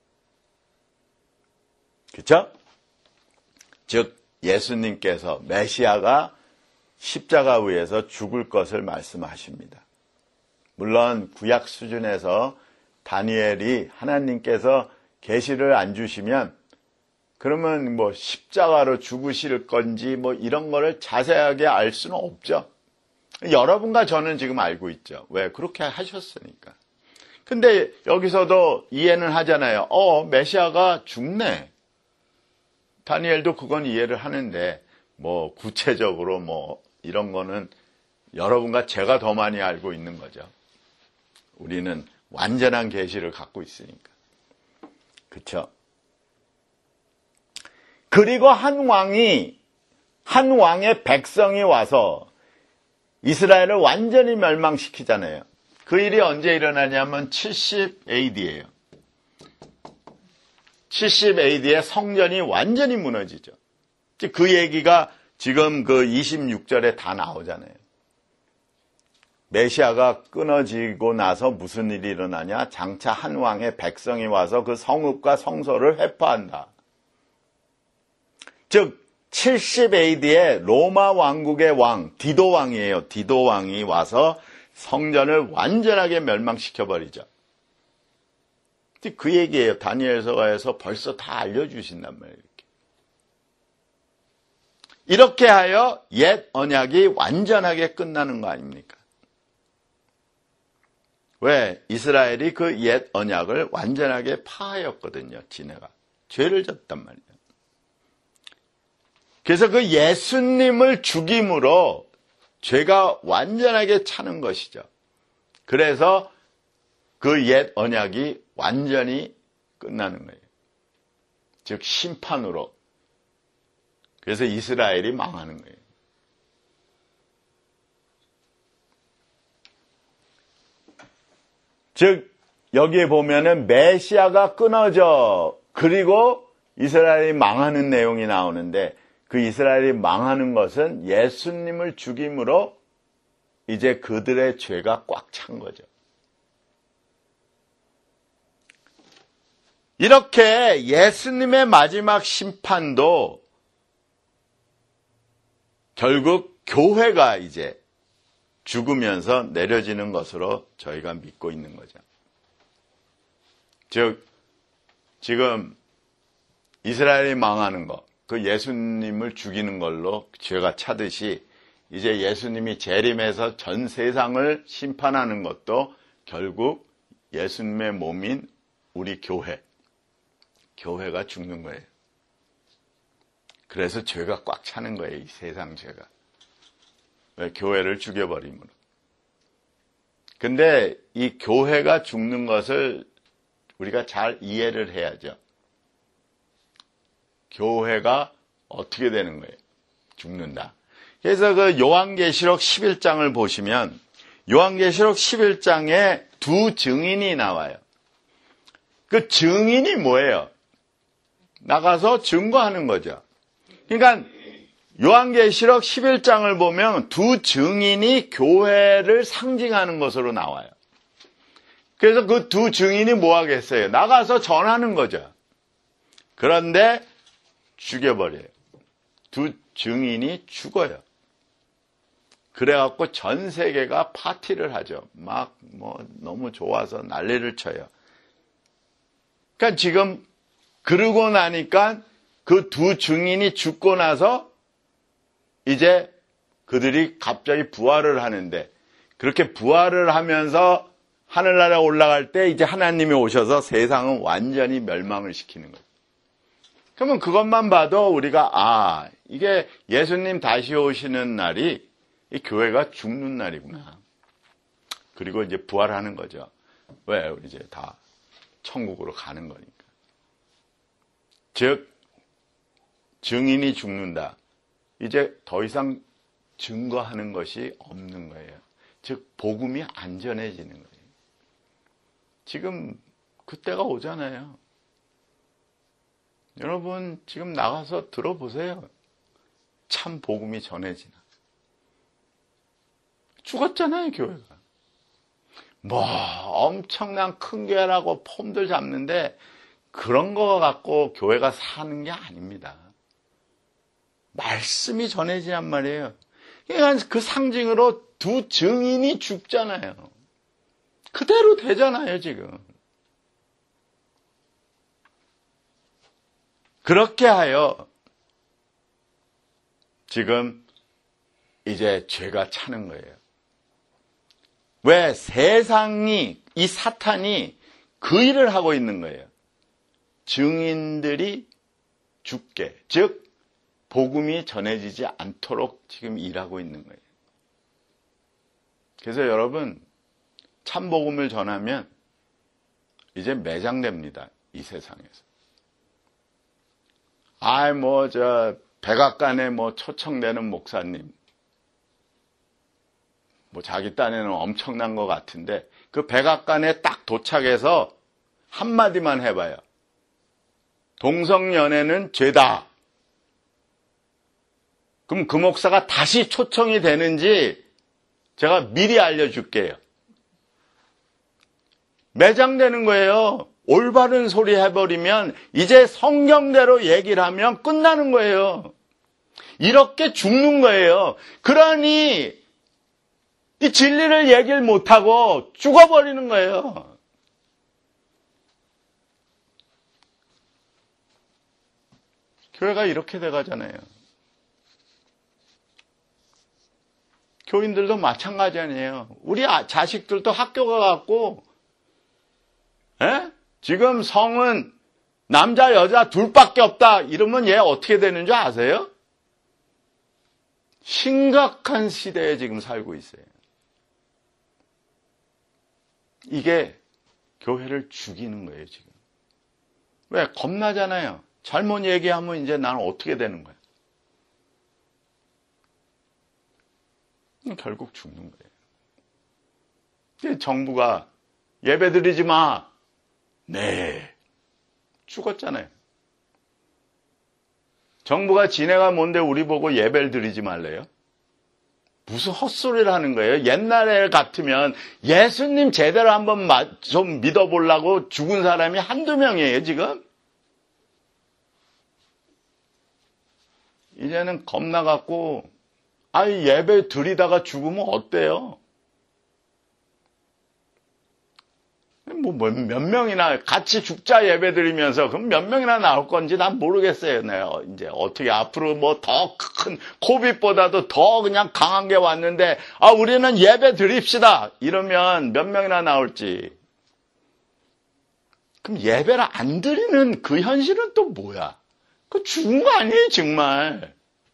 그렇죠? 즉 예수님께서 메시아가 십자가 위에서 죽을 것을 말씀하십니다. 물론 구약 수준에서 다니엘이 하나님께서 계시를 안 주시면 그러면 뭐 십자가로 죽으실 건지 뭐 이런 거를 자세하게 알 수는 없죠. 여러분과 저는 지금 알고 있죠. 왜? 그렇게 하셨으니까. 근데 여기서도 이해는 하잖아요. 메시아가 죽네. 다니엘도 그건 이해를 하는데 뭐 구체적으로 뭐 이런 거는 여러분과 제가 더 많이 알고 있는 거죠. 우리는 완전한 계시를 갖고 있으니까. 그렇죠? 그리고 한 왕의 백성이 와서 이스라엘을 완전히 멸망시키잖아요. 그 일이 언제 일어나냐면 70 AD예요. 70 AD에 성전이 완전히 무너지죠. 그 얘기가 지금 그 26절에 다 나오잖아요. 메시아가 끊어지고 나서 무슨 일이 일어나냐? 장차 한 왕의 백성이 와서 그 성읍과 성소를 회포한다. 즉 70 AD에 로마 왕국의 왕 디도 왕이에요. 디도 왕이 와서 성전을 완전하게 멸망시켜버리죠. 그 얘기예요. 다니엘서에서 벌써 다 알려주신단 말이에요. 이렇게 하여 옛 언약이 완전하게 끝나는 거 아닙니까? 왜? 이스라엘이 그 옛 언약을 완전하게 파하였거든요. 지네가. 죄를 졌단 말이에요. 그래서 그 예수님을 죽임으로 죄가 완전하게 차는 것이죠. 그래서 그 옛 언약이 완전히 끝나는 거예요. 즉 심판으로. 그래서 이스라엘이 망하는 거예요. 즉 여기에 보면은 메시아가 끊어져 그리고 이스라엘이 망하는 내용이 나오는데 그 이스라엘이 망하는 것은 예수님을 죽임으로 이제 그들의 죄가 꽉 찬 거죠. 이렇게 예수님의 마지막 심판도 결국 교회가 이제 죽으면서 내려지는 것으로 저희가 믿고 있는 거죠. 즉 지금 이스라엘이 망하는 것, 그 예수님을 죽이는 걸로 죄가 차듯이 이제 예수님이 재림해서 전 세상을 심판하는 것도 결국 예수님의 몸인 우리 교회가 죽는 거예요. 그래서 죄가 꽉 차는 거예요. 이 세상 죄가. 왜? 교회를 죽여버림으로. 근데 이 교회가 죽는 것을 우리가 잘 이해를 해야죠. 교회가 어떻게 되는 거예요? 죽는다. 그래서 그 요한계시록 11장을 보시면 요한계시록 11장에 두 증인이 나와요. 그 증인이 뭐예요? 나가서 증거하는 거죠. 그러니까 요한계시록 11장을 보면 두 증인이 교회를 상징하는 것으로 나와요. 그래서 그 두 증인이 뭐 하겠어요? 나가서 전하는 거죠. 그런데 죽여버려요. 두 증인이 죽어요. 그래갖고 전 세계가 파티를 하죠. 막 너무 좋아서 난리를 쳐요. 그러니까 지금 그러고 나니까 그 두 증인이 죽고 나서 이제 그들이 갑자기 부활을 하는데 그렇게 부활을 하면서 하늘나라에 올라갈 때 이제 하나님이 오셔서 세상은 완전히 멸망을 시키는 거예요. 그러면 그것만 봐도 우리가 이게 예수님 다시 오시는 날이 이 교회가 죽는 날이구나. 그리고 이제 부활하는 거죠. 왜? 우리 이제 다 천국으로 가는 거니까. 즉 증인이 죽는다. 이제 더 이상 증거하는 것이 없는 거예요. 즉 복음이 안전해지는 거예요. 지금 그때가 오잖아요. 여러분 지금 나가서 들어보세요. 참 복음이 전해지나. 죽었잖아요, 교회가. 뭐 엄청난 큰 교회라고 폼들 잡는데 그런 거 갖고 교회가 사는 게 아닙니다. 말씀이 전해지란 말이에요. 그러니까 그 상징으로 두 증인이 죽잖아요. 그대로 되잖아요, 지금. 그렇게 하여 지금 이제 죄가 차는 거예요. 왜? 세상이, 이 사탄이 그 일을 하고 있는 거예요. 증인들이 죽게, 즉 복음이 전해지지 않도록 지금 일하고 있는 거예요. 그래서 여러분 참 복음을 전하면 이제 매장됩니다. 이 세상에서. 백악관에 초청되는 목사님, 자기 딴에는 엄청난 것 같은데 그 백악관에 딱 도착해서 한마디만 해봐요. 동성연애는 죄다. 그럼 그 목사가 다시 초청이 되는지 제가 미리 알려줄게요. 매장되는 거예요. 올바른 소리 해버리면 이제 성경대로 얘기를 하면 끝나는 거예요. 이렇게 죽는 거예요. 그러니 이 진리를 얘기를 못하고 죽어버리는 거예요. 교회가 이렇게 돼가잖아요. 교인들도 마찬가지 아니에요. 우리 자식들도 학교 가갖고 지금 성은 남자 여자 둘밖에 없다 이러면 얘 어떻게 되는 줄 아세요? 심각한 시대에 지금 살고 있어요. 이게 교회를 죽이는 거예요, 지금. 왜? 겁나잖아요. 잘못 얘기하면 이제 나는 어떻게 되는 거야? 결국 죽는 거예요. 정부가 예배 드리지 마. 네. 죽었잖아요. 정부가 지네가 뭔데 우리 보고 예배를 드리지 말래요? 무슨 헛소리를 하는 거예요? 옛날에 같으면 예수님 제대로 한번 좀 믿어보려고 죽은 사람이 한두 명이에요, 지금? 이제는 겁나갖고 예배 드리다가 죽으면 어때요? 몇 명이나 같이 죽자 예배 드리면서 그럼 몇 명이나 나올 건지 난 모르겠어요. 내가 이제 어떻게 앞으로 더 큰 코빗보다도 더 그냥 강한 게 왔는데 우리는 예배 드립시다 이러면 몇 명이나 나올지. 그럼 예배를 안 드리는 그 현실은 또 뭐야? 그 죽은 거 아니에요, 정말.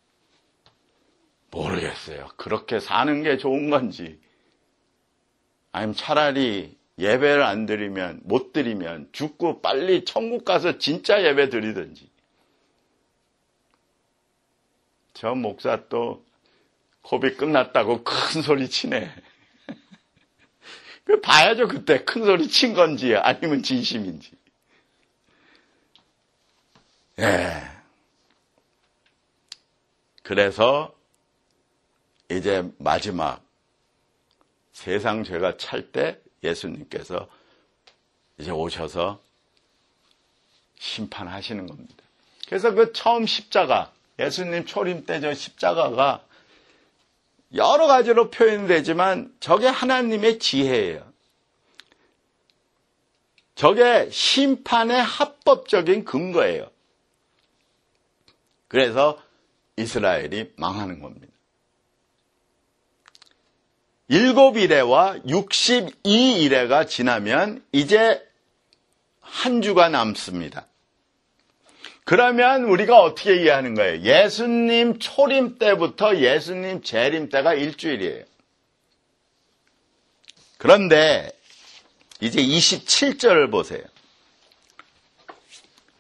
모르겠어요. 그렇게 사는 게 좋은 건지. 아니면 차라리 예배를 안 드리면, 못 드리면 죽고 빨리 천국 가서 진짜 예배 드리든지. 저 목사 또 코비 끝났다고 큰 소리 치네. 봐야죠, 그때 큰 소리 친 건지 아니면 진심인지. 그래서 이제 마지막 세상 죄가 찰 때 예수님께서 이제 오셔서 심판하시는 겁니다. 그래서 그 처음 십자가, 예수님 초림 때 저 십자가가 여러 가지로 표현되지만 저게 하나님의 지혜예요. 저게 심판의 합법적인 근거예요. 그래서 이스라엘이 망하는 겁니다. 7일에와 62일에가 지나면 이제 한 주가 남습니다. 그러면 우리가 어떻게 이해하는 거예요? 예수님 초림 때부터 예수님 재림 때가 일주일이에요. 그런데 이제 27절을 보세요.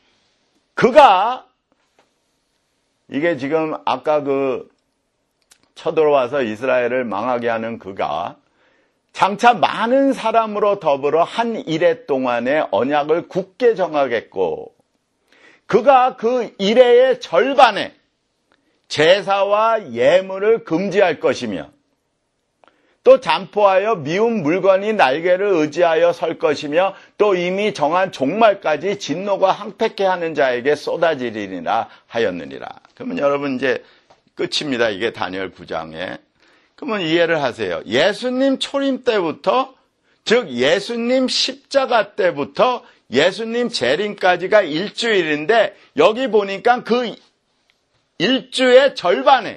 그가 이게 지금 아까 그 쳐들어와서 이스라엘을 망하게 하는 그가 장차 많은 사람으로 더불어 한 이레 동안의 언약을 굳게 정하겠고 그가 그 이레의 절반에 제사와 예물을 금지할 것이며 또 잠포하여 미운 물건이 날개를 의지하여 설 것이며 또 이미 정한 종말까지 진노가 항패케 하는 자에게 쏟아지리라 하였느니라. 그러면 여러분 이제 끝입니다. 이게 다니엘 9장에. 그러면 이해를 하세요. 예수님 초림 때부터 즉 예수님 십자가 때부터 예수님 재림까지가 일주일인데 여기 보니까 그 일주의 절반에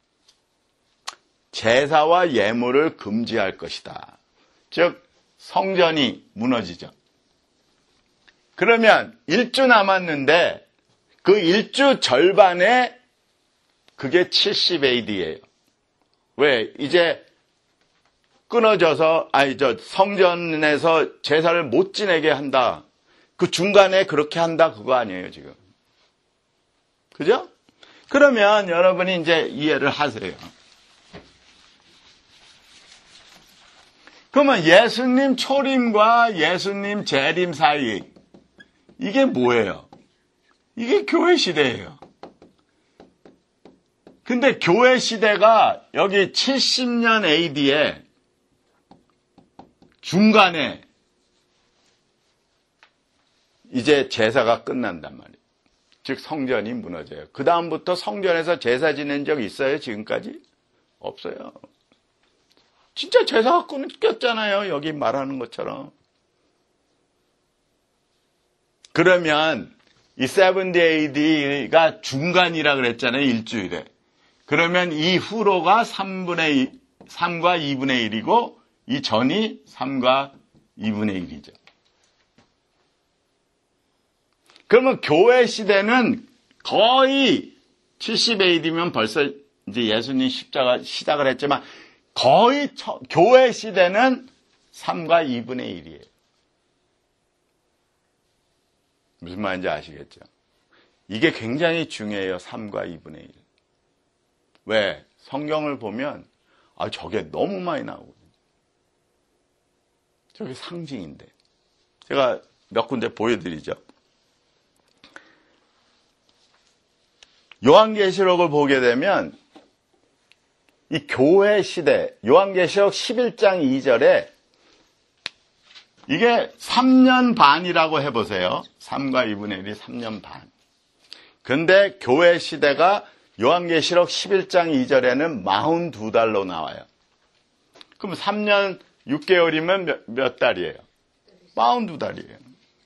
제사와 예물을 금지할 것이다. 즉 성전이 무너지죠. 그러면 일주 남았는데 그 일주 절반에 그게 70 AD예요. 왜? 이제 끊어져서 성전에서 제사를 못 지내게 한다. 그 중간에 그렇게 한다 그거 아니에요 지금. 그죠? 그러면 여러분이 이제 이해를 하세요. 그러면 예수님 초림과 예수님 재림 사이 이게 뭐예요? 이게 교회 시대예요. 근데 교회 시대가 여기 70년 AD에 중간에 이제 제사가 끝난단 말이에요. 즉 성전이 무너져요. 그 다음부터 성전에서 제사 지낸 적 있어요? 지금까지? 없어요. 진짜 제사가 끊겼잖아요. 여기 말하는 것처럼. 그러면 이 70 AD가 중간이라 그랬잖아요. 일주일에. 그러면 이 후로가 3과 2분의 1이고 이 전이 3과 2분의 1이죠. 그러면 교회 시대는 거의 70 AD면 벌써 이제 예수님 십자가 시작을 했지만 거의 교회 시대는 3과 2분의 1이에요. 무슨 말인지 아시겠죠? 이게 굉장히 중요해요. 3과 2분의 1. 왜? 성경을 보면 저게 너무 많이 나오거든요. 저게 상징인데. 제가 몇 군데 보여드리죠. 요한계시록을 보게 되면 이 교회 시대, 요한계시록 11장 2절에 이게 3년 반이라고 해보세요. 3과 2분의 1이 3년 반. 근데 교회 시대가 요한계시록 11장 2절에는 42달로 나와요. 그럼 3년 6개월이면 몇 달이에요? 42달이에요.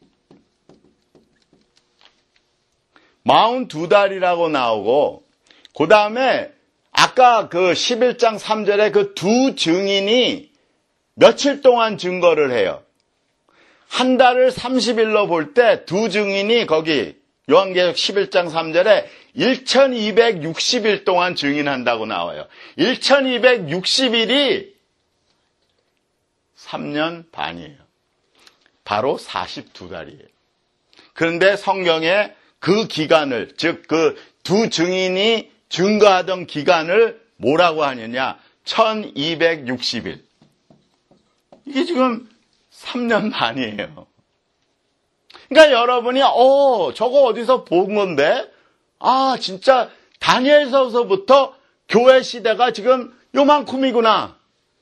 42달이라고 나오고 그 다음에 아까 그 11장 3절에 그 두 증인이 며칠 동안 증거를 해요. 한 달을 30일로 볼 때 두 증인이 거기 요한계시록 11장 3절에 1260일 동안 증인한다고 나와요. 1260일이 3년 반이에요. 바로 42달이에요. 그런데 성경에 그 기간을, 즉 그 두 증인이 증거하던 기간을 뭐라고 하느냐? 1260일. 이게 지금 3년 반이에요. 그러니까 여러분이 저거 어디서 본 건데? 진짜 다니엘서부터 교회 시대가 지금 요만큼이구나.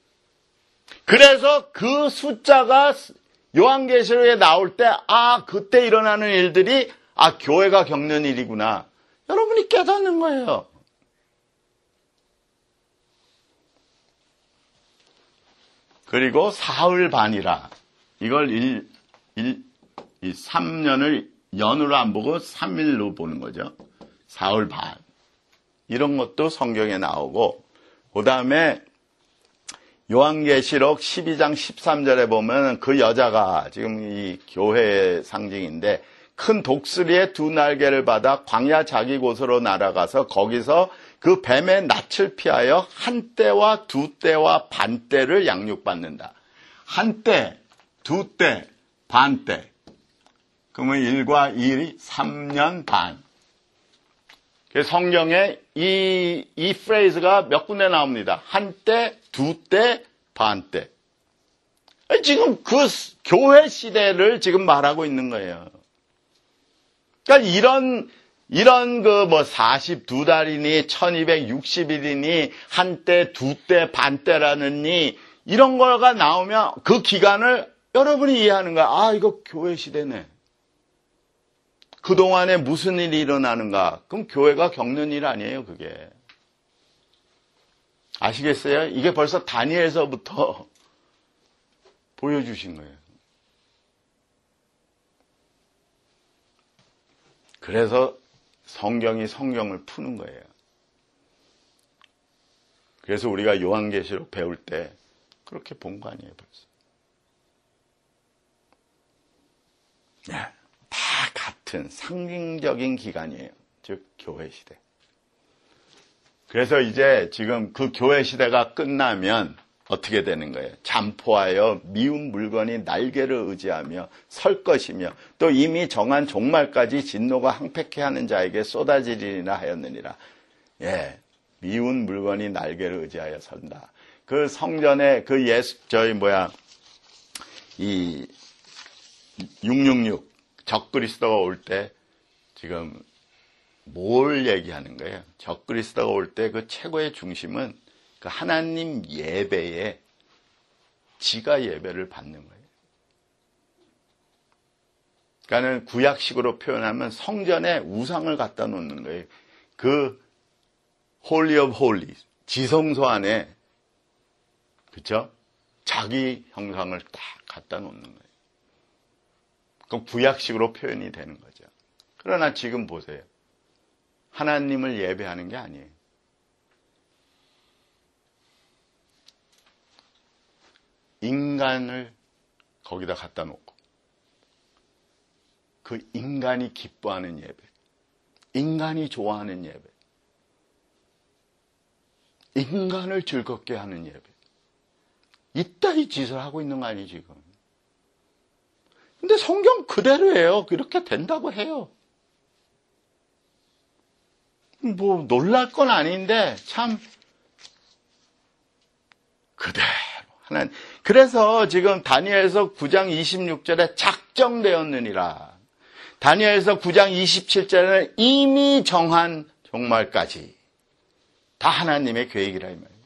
그래서 그 숫자가 요한계시록에 나올 때 그때 일어나는 일들이 교회가 겪는 일이구나. 여러분이 깨닫는 거예요. 그리고 사흘 반이라. 이걸 3년을 연으로 안 보고 3일로 보는 거죠. 사흘 반. 이런 것도 성경에 나오고, 그 다음에 요한계시록 12장 13절에 보면 그 여자가 지금 이 교회의 상징인데 큰 독수리의 두 날개를 받아 광야 자기 곳으로 날아가서 거기서 그 뱀의 낯을 피하여 한 때와 두 때와 반 때를 양육받는다. 한 때, 두 때, 반 때. 그러면 1과 1이 3년 반. 성경에 이 프레이즈가 몇 군데 나옵니다. 한때, 두때, 반때. 지금 그 교회 시대를 지금 말하고 있는 거예요. 그러니까 이런 42달이니 1260일이니 한때, 두때, 반때라느니 이런 거가 나오면 그 기간을 여러분이 이해하는 거야. 아, 이거 교회 시대네. 그동안에 무슨 일이 일어나는가? 그럼 교회가 겪는 일 아니에요, 그게. 아시겠어요? 이게 벌써 다니엘서부터 보여주신 거예요. 그래서 성경이 성경을 푸는 거예요. 그래서 우리가 요한계시록 배울 때 그렇게 본 거 아니에요, 벌써. 네, 다 같은 상징적인 기간이에요. 즉 교회 시대. 그래서 이제 지금 그 교회 시대가 끝나면 어떻게 되는 거예요? 잠포하여 미운 물건이 날개를 의지하며 설 것이며 또 이미 정한 종말까지 진노가 항팩해 하는 자에게 쏟아지리라 하였느니라. 예, 미운 물건이 날개를 의지하여 선다. 그 성전에 이 666 적그리스도가 올 때 지금 뭘 얘기하는 거예요? 적그리스도가 올 때 그 최고의 중심은 그 하나님 예배에 지가 예배를 받는 거예요. 그러니까는 구약식으로 표현하면 성전에 우상을 갖다 놓는 거예요. 그 홀리 오브 홀리 지성소 안에 그렇죠? 자기 형상을 딱 갖다 놓는 거예요. 그럼 구약식으로 표현이 되는 거죠. 그러나 지금 보세요. 하나님을 예배하는 게 아니에요. 인간을 거기다 갖다 놓고 그 인간이 기뻐하는 예배, 인간이 좋아하는 예배, 인간을 즐겁게 하는 예배, 이따위 짓을 하고 있는 거 아니에요, 지금. 근데 성경 그대로예요. 그렇게 된다고 해요. 뭐 놀랄 건 아닌데 참 그대로 하나님. 그래서 지금 다니엘서 9장 26절에 작정되었느니라. 다니엘서 9장 27절에는 이미 정한 종말까지 다 하나님의 계획이라 이 말이에요.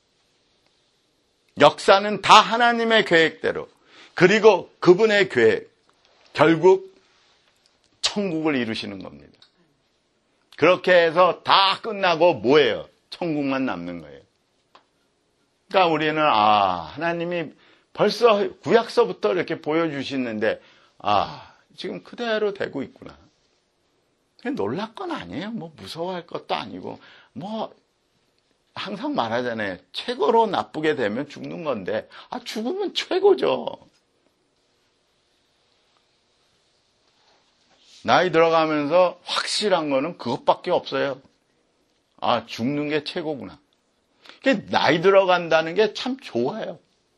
역사는 다 하나님의 계획대로. 그리고 그분의 계획, 결국 천국을 이루시는 겁니다. 그렇게 해서 다 끝나고 뭐예요? 천국만 남는 거예요. 그러니까 우리는 하나님이 벌써 구약서부터 이렇게 보여주시는데 지금 그대로 되고 있구나. 놀랄 건 아니에요. 뭐 무서워할 것도 아니고 뭐 항상 말하잖아요. 최고로 나쁘게 되면 죽는 건데 죽으면 최고죠. 나이 들어가면서 확실한 거는 그것밖에 없어요. 죽는 게 최고구나. 나이 들어간다는 게 참 좋아요.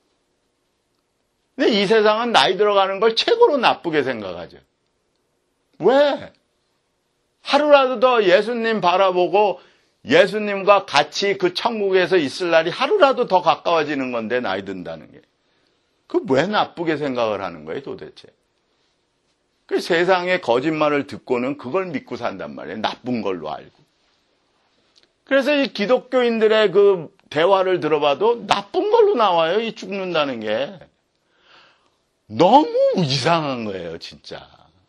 근데 이 세상은 나이 들어가는 걸 최고로 나쁘게 생각하죠. 왜? 하루라도 더 예수님 바라보고 예수님과 같이 그 천국에서 있을 날이 하루라도 더 가까워지는 건데 나이 든다는 게. 그 왜 나쁘게 생각을 하는 거예요 도대체? 그 세상의 거짓말을 듣고는 그걸 믿고 산단 말이에요. 나쁜 걸로 알고. 그래서 이 기독교인들의 그 대화를 들어봐도 나쁜 걸로 나와요. 이 죽는다는 게. 너무 이상한 거예요, 진짜.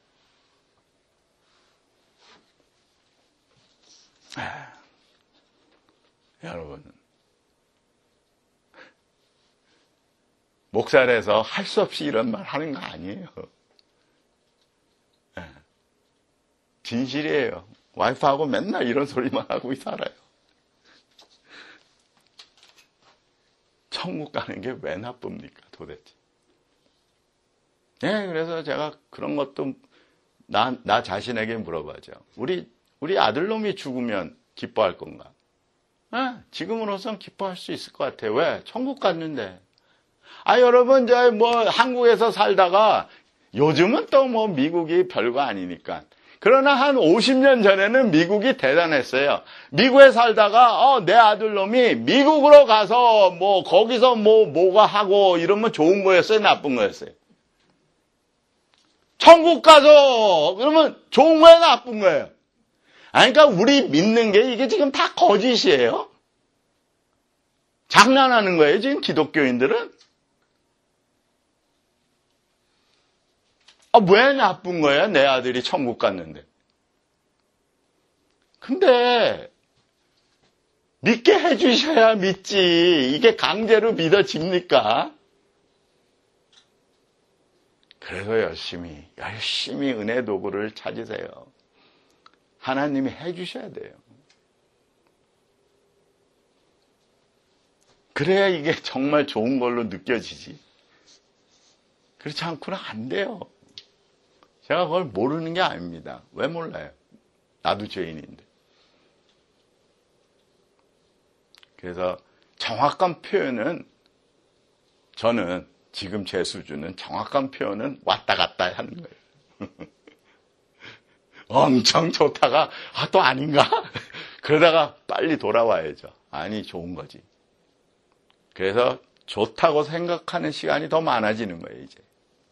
여러분. 목살에서 할 수 없이 이런 말 하는 거 아니에요. 진실이에요. 와이프하고 맨날 이런 소리만 하고 살아요. 천국 가는 게 왜 나쁩니까, 도대체? 네, 그래서 제가 그런 것도 나 자신에게 물어봐죠. 우리 아들놈이 죽으면 기뻐할 건가? 지금으로선 기뻐할 수 있을 것 같아요. 왜? 천국 갔는데. 여러분, 한국에서 살다가 요즘은 또 뭐 미국이 별거 아니니까. 그러나 한 50년 전에는 미국이 대단했어요. 미국에 살다가 내 아들놈이 미국으로 가서 뭐 거기서 뭐가 하고 이러면 좋은 거였어요, 나쁜 거였어요? 천국 가서 그러면 좋은 거예요, 나쁜 거예요? 아니, 그러니까 우리 믿는 게 이게 지금 다 거짓이에요. 장난하는 거예요, 지금 기독교인들은. 왜 나쁜 거야? 내 아들이 천국 갔는데. 근데 믿게 해주셔야 믿지. 이게 강제로 믿어집니까? 그래서 열심히 은혜 도구를 찾으세요. 하나님이 해주셔야 돼요. 그래야 이게 정말 좋은 걸로 느껴지지. 그렇지 않고는 안 돼요. 제가 그걸 모르는 게 아닙니다. 왜 몰라요? 나도 죄인인데. 그래서 정확한 표현은, 저는 지금 제 수준은 정확한 표현은 왔다 갔다 하는 거예요. 엄청 좋다가 또 아닌가? 그러다가 빨리 돌아와야죠. 아니, 좋은 거지. 그래서 좋다고 생각하는 시간이 더 많아지는 거예요, 이제.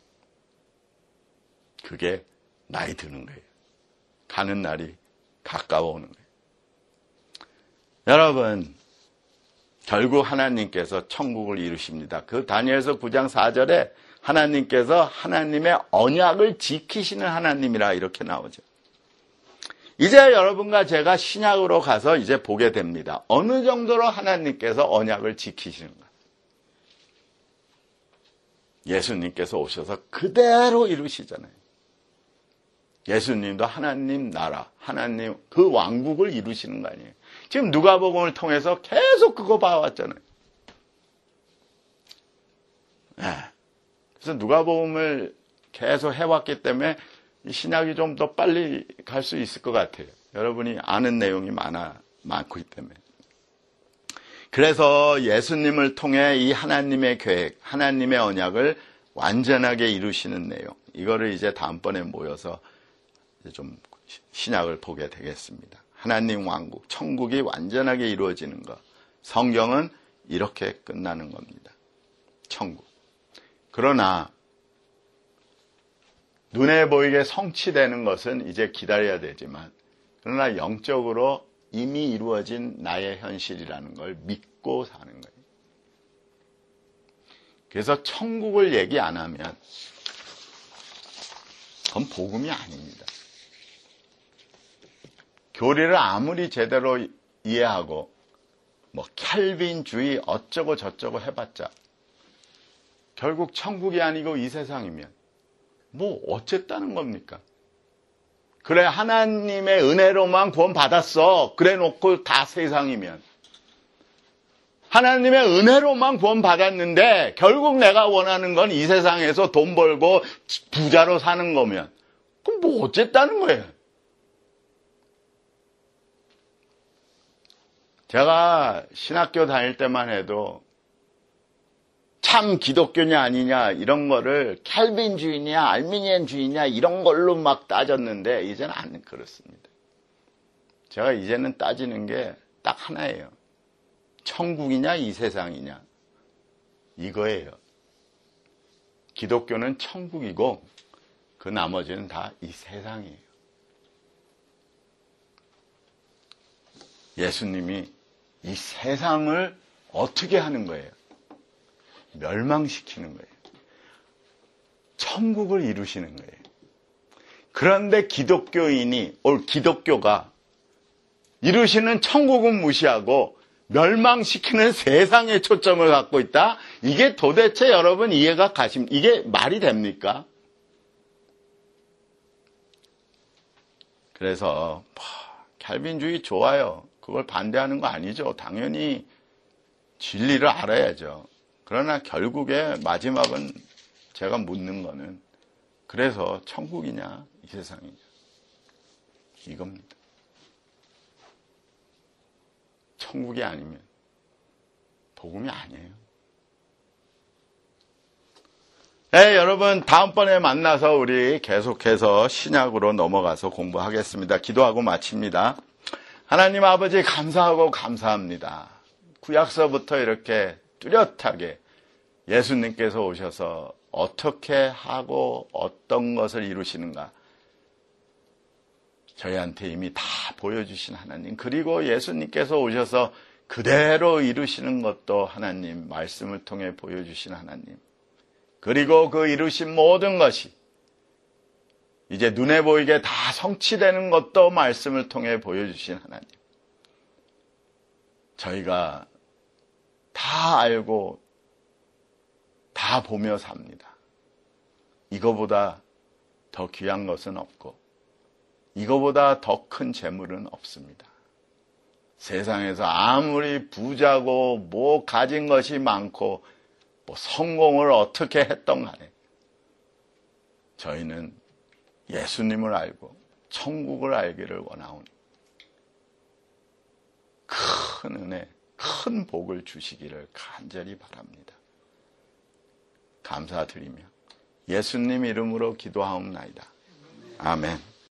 그게 나이 드는 거예요. 가는 날이 가까워 오는 거예요. 여러분, 결국 하나님께서 천국을 이루십니다. 그 다니엘서 9장 4절에 하나님께서 하나님의 언약을 지키시는 하나님이라 이렇게 나오죠. 이제 여러분과 제가 신약으로 가서 이제 보게 됩니다. 어느 정도로 하나님께서 언약을 지키시는가. 예수님께서 오셔서 그대로 이루시잖아요. 예수님도 하나님 나라, 하나님 그 왕국을 이루시는 거 아니에요. 지금 누가복음을 통해서 계속 그거 봐왔잖아요. 그래서 누가복음을 계속 해왔기 때문에 이 신약이 좀 더 빨리 갈 수 있을 것 같아요. 여러분이 아는 내용이 많기 때문에. 그래서 예수님을 통해 이 하나님의 계획, 하나님의 언약을 완전하게 이루시는 내용, 이거를 이제 다음번에 모여서 이제 좀 신약을 보게 되겠습니다. 하나님 왕국, 천국이 완전하게 이루어지는 것. 성경은 이렇게 끝나는 겁니다. 천국. 그러나 눈에 보이게 성취되는 것은 이제 기다려야 되지만, 그러나 영적으로 이미 이루어진 나의 현실이라는 걸 믿고 사는 거예요. 그래서 천국을 얘기 안 하면 그건 복음이 아닙니다. 교리를 아무리 제대로 이해하고 뭐 켈빈주의 어쩌고 저쩌고 해봤자 결국 천국이 아니고 이 세상이면 뭐 어쨌다는 겁니까? 그래, 하나님의 은혜로만 구원 받았어. 그래 놓고 다 세상이면. 하나님의 은혜로만 구원 받았는데 결국 내가 원하는 건 이 세상에서 돈 벌고 부자로 사는 거면 그럼 뭐 어쨌다는 거예요? 제가 신학교 다닐 때만 해도 참 기독교냐 아니냐 이런 거를 켈빈주의냐 알미니안주의냐 이런 걸로 막 따졌는데 이제는 안 그렇습니다. 제가 이제는 따지는 게 딱 하나예요. 천국이냐 이 세상이냐 이거예요. 기독교는 천국이고 그 나머지는 다 이 세상이에요. 예수님이 이 세상을 어떻게 하는 거예요? 멸망시키는 거예요. 천국을 이루시는 거예요. 그런데 기독교가 이루시는 천국은 무시하고 멸망시키는 세상에 초점을 갖고 있다? 이게 도대체 여러분 이해가 이게 말이 됩니까? 그래서 켈빈주의 좋아요. 그걸 반대하는 거 아니죠. 당연히 진리를 알아야죠. 그러나 결국에 마지막은 제가 묻는 거는 그래서 천국이냐 이 세상이냐 이겁니다. 천국이 아니면 복음이 아니에요. 네, 여러분 다음번에 만나서 우리 계속해서 신약으로 넘어가서 공부하겠습니다. 기도하고 마칩니다. 하나님 아버지 감사하고 감사합니다. 구약서부터 이렇게 뚜렷하게 예수님께서 오셔서 어떻게 하고 어떤 것을 이루시는가 저희한테 이미 다 보여주신 하나님, 그리고 예수님께서 오셔서 그대로 이루시는 것도 하나님 말씀을 통해 보여주신 하나님, 그리고 그 이루신 모든 것이 이제 눈에 보이게 다 성취되는 것도 말씀을 통해 보여주신 하나님, 저희가 다 알고 다 보며 삽니다. 이거보다 더 귀한 것은 없고 이거보다 더 큰 재물은 없습니다. 세상에서 아무리 부자고 뭐 가진 것이 많고 뭐 성공을 어떻게 했던 간에 저희는 예수님을 알고 천국을 알기를 원하오니 큰 은혜, 큰 복을 주시기를 간절히 바랍니다. 감사드리며 예수님 이름으로 기도하옵나이다. 아멘.